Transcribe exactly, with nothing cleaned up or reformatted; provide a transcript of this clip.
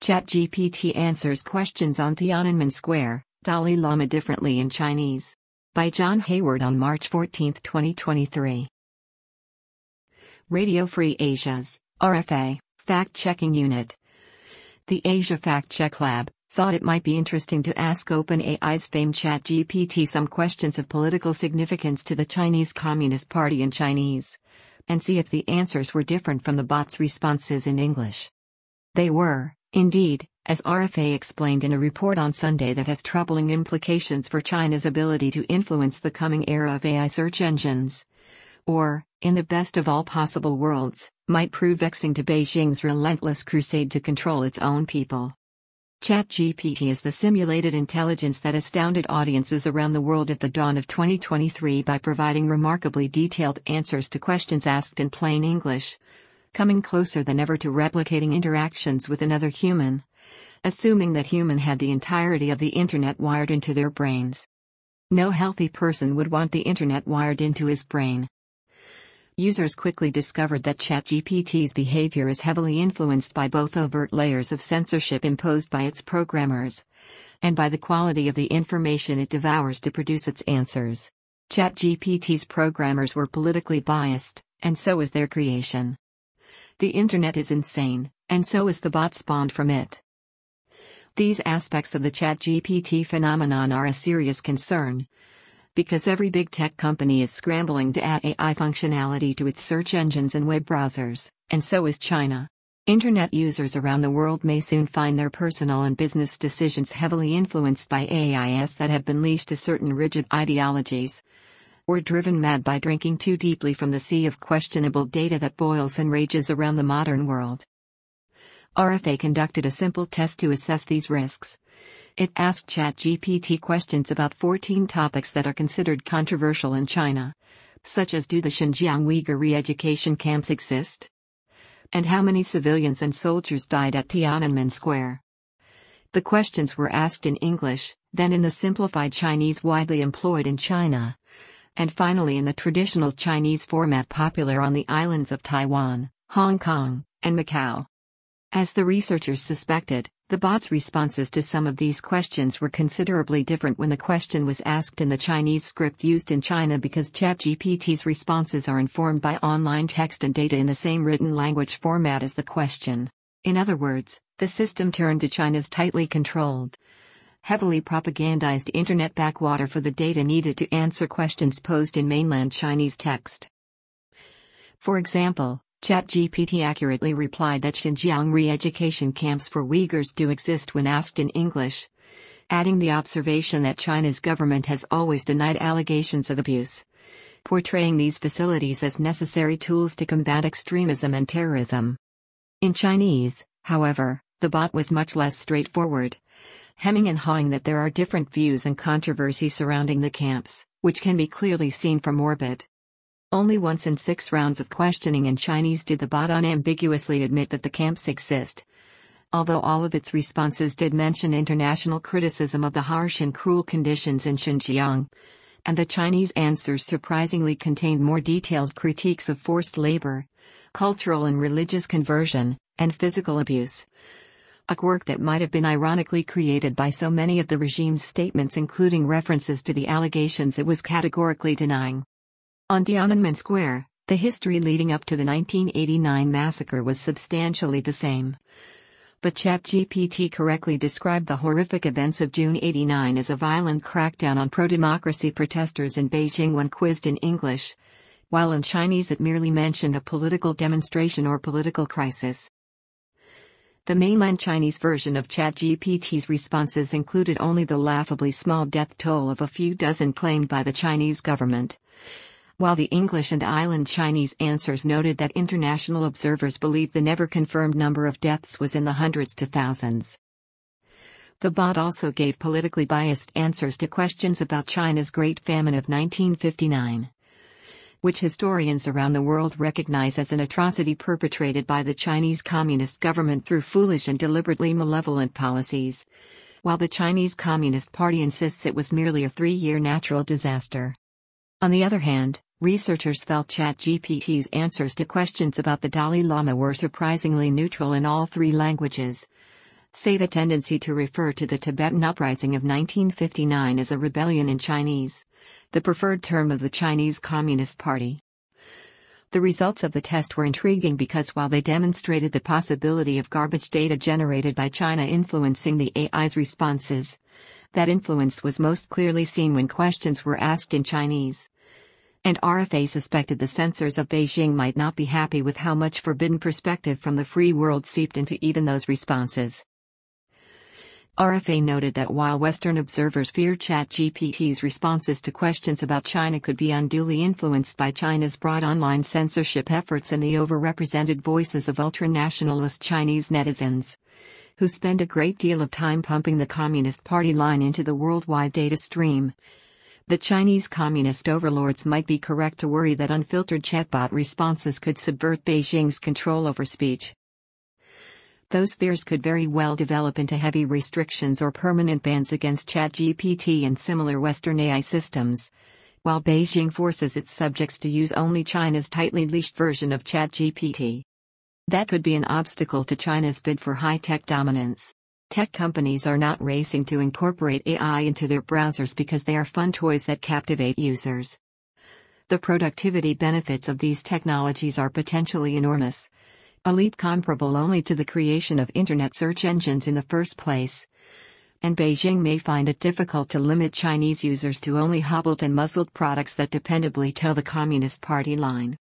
ChatGPT answers questions on Tiananmen Square, Dalai Lama differently in Chinese. By John Hayward on March fourteenth, twenty twenty-three. Radio Free Asia's R F A fact-checking unit. The Asia Fact Check Lab thought it might be interesting to ask OpenAI's famed ChatGPT some questions of political significance to the Chinese Communist Party in Chinese, and see if the answers were different from the bot's responses in English. They were, indeed, as R F A explained in a report on Sunday, that has troubling implications for China's ability to influence the coming era of A I search engines. Or, in the best of all possible worlds, might prove vexing to Beijing's relentless crusade to control its own people. ChatGPT is the simulated intelligence that astounded audiences around the world at the dawn of twenty twenty-three by providing remarkably detailed answers to questions asked in plain English, coming closer than ever to replicating interactions with another human, assuming that human had the entirety of the internet wired into their brains. No healthy person would want the internet wired into his brain. Users quickly discovered that ChatGPT's behavior is heavily influenced by both overt layers of censorship imposed by its programmers, and by the quality of the information it devours to produce its answers. ChatGPT's programmers were politically biased, and so is their creation. The internet is insane, and so is the bot spawned from it. These aspects of the ChatGPT phenomenon are a serious concern, because every big tech company is scrambling to add A I functionality to its search engines and web browsers, and so is China. Internet users around the world may soon find their personal and business decisions heavily influenced by A Is that have been leashed to certain rigid ideologies, or driven mad by drinking too deeply from the sea of questionable data that boils and rages around the modern world. R F A conducted a simple test to assess these risks. It asked ChatGPT questions about fourteen topics that are considered controversial in China, such as, do the Xinjiang Uyghur re-education camps exist? And how many civilians and soldiers died at Tiananmen Square? The questions were asked in English, then in the simplified Chinese widely employed in China, and finally in the traditional Chinese format popular on the islands of Taiwan, Hong Kong, and Macau. As the researchers suspected, the bot's responses to some of these questions were considerably different when the question was asked in the Chinese script used in China, because ChatGPT's responses are informed by online text and data in the same written language format as the question. In other words, the system turned to China's tightly controlled, heavily propagandized internet backwater for the data needed to answer questions posed in mainland Chinese text. For example, ChatGPT accurately replied that Xinjiang re-education camps for Uyghurs do exist when asked in English, adding the observation that China's government has always denied allegations of abuse, portraying these facilities as necessary tools to combat extremism and terrorism. In Chinese, however, the bot was much less straightforward, hemming and hawing that there are different views and controversy surrounding the camps, which can be clearly seen from orbit. Only once in six rounds of questioning in Chinese did the bot unambiguously admit that the camps exist, although all of its responses did mention international criticism of the harsh and cruel conditions in Xinjiang, and the Chinese answers surprisingly contained more detailed critiques of forced labor, cultural and religious conversion, and physical abuse. A quirk that might have been ironically created by so many of the regime's statements, including references to the allegations it was categorically denying. On Tiananmen Square, the history leading up to the nineteen eighty-nine massacre was substantially the same. But ChatGPT correctly described the horrific events of June eighty-nine as a violent crackdown on pro-democracy protesters in Beijing when quizzed in English, while in Chinese it merely mentioned a political demonstration or political crisis. The mainland Chinese version of ChatGPT's responses included only the laughably small death toll of a few dozen claimed by the Chinese government, while the English and island Chinese answers noted that international observers believe the never-confirmed number of deaths was in the hundreds to thousands. The bot also gave politically biased answers to questions about China's Great Famine of nineteen fifty-nine, which historians around the world recognize as an atrocity perpetrated by the Chinese Communist government through foolish and deliberately malevolent policies, while the Chinese Communist Party insists it was merely a three-year natural disaster. On the other hand, researchers felt ChatGPT's answers to questions about the Dalai Lama were surprisingly neutral in all three languages, say the tendency to refer to the Tibetan Uprising of nineteen fifty-nine as a rebellion in Chinese, the preferred term of the Chinese Communist Party. The results of the test were intriguing because while they demonstrated the possibility of garbage data generated by China influencing the A I's responses, that influence was most clearly seen when questions were asked in Chinese. And R F A suspected the censors of Beijing might not be happy with how much forbidden perspective from the free world seeped into even those responses. R F A noted that while Western observers feared ChatGPT's responses to questions about China could be unduly influenced by China's broad online censorship efforts and the overrepresented voices of ultra-nationalist Chinese netizens, who spend a great deal of time pumping the Communist Party line into the worldwide data stream, the Chinese communist overlords might be correct to worry that unfiltered chatbot responses could subvert Beijing's control over speech. Those fears could very well develop into heavy restrictions or permanent bans against ChatGPT and similar Western A I systems, while Beijing forces its subjects to use only China's tightly leashed version of ChatGPT. That could be an obstacle to China's bid for high-tech dominance. Tech companies are not racing to incorporate A I into their browsers because they are fun toys that captivate users. The productivity benefits of these technologies are potentially enormous, a leap comparable only to the creation of internet search engines in the first place. And Beijing may find it difficult to limit Chinese users to only hobbled and muzzled products that dependably toe the Communist Party line.